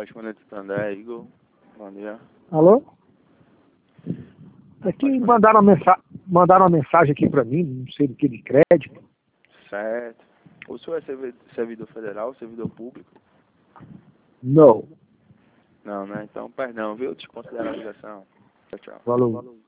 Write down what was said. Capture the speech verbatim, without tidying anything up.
Correspondente Tandé, Igor. Bom dia. Alô? Aqui mandaram uma, mensa mandaram uma mensagem aqui para mim, não sei do que, de crédito. Certo. O senhor é servi- servidor federal, servidor público? Não. Não, né? Então, perdão, viu? Desconsidero a ligação. Tchau, tchau. Falou.